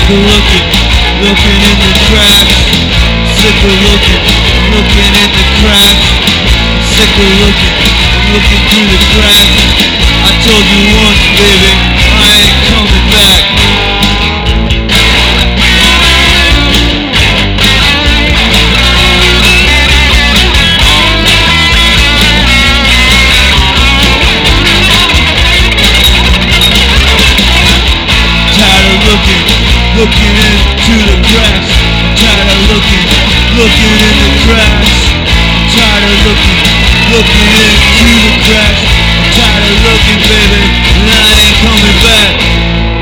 of looking in the cracks. Sick of looking in the cracks. Sick of looking through the cracks. I told you once, baby, I ain't coming back. Looking into the cracks. I'm tired of looking in the cracks. I'm tired of looking into the cracks. I'm tired of looking, baby, and I ain't coming back.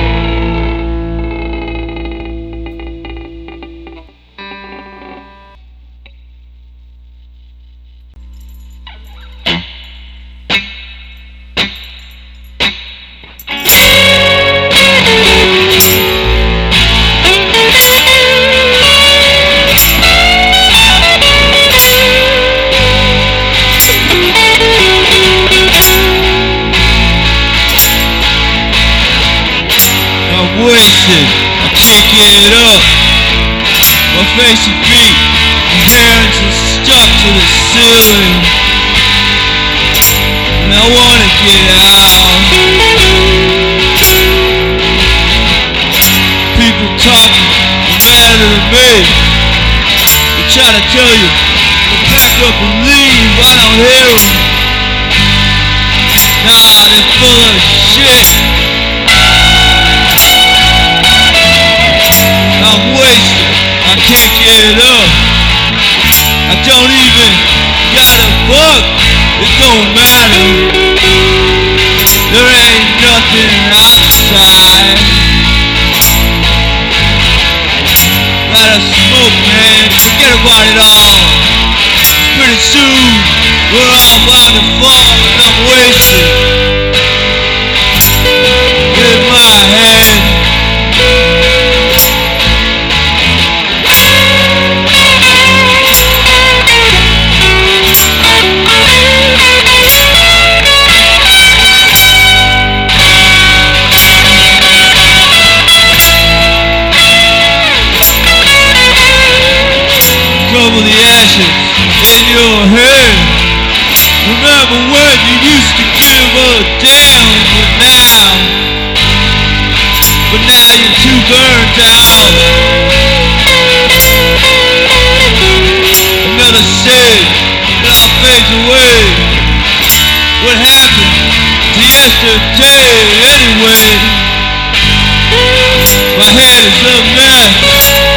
Wasted, I can't get it up. My face and feet, my hands are stuck to the ceiling, and I wanna get out. People talking, they're mad at me. They try to tell you to pack up and leave. I don't hear them. Nah, they're full of shit. I'm wasted, I can't get it up. I don't even got a buck, it don't matter. There ain't nothing outside. Gotta smoke, man, forget about it all. Pretty soon, we're all about to fall and I'm wasted. In my head. Cover the ashes in your head. Remember when you used to give a damn, but now you're too burnt out. Another said that I fades away. What happened to yesterday anyway? My head is a mess.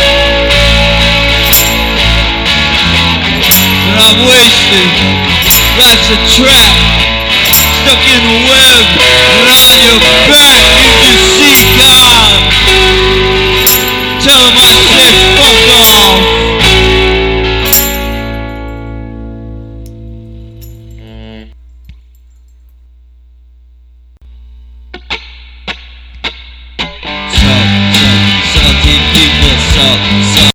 I'm wasted, life's a trap, stuck in a web, and on your back you just see God. Tell him I said fuck off. Salty people, salt.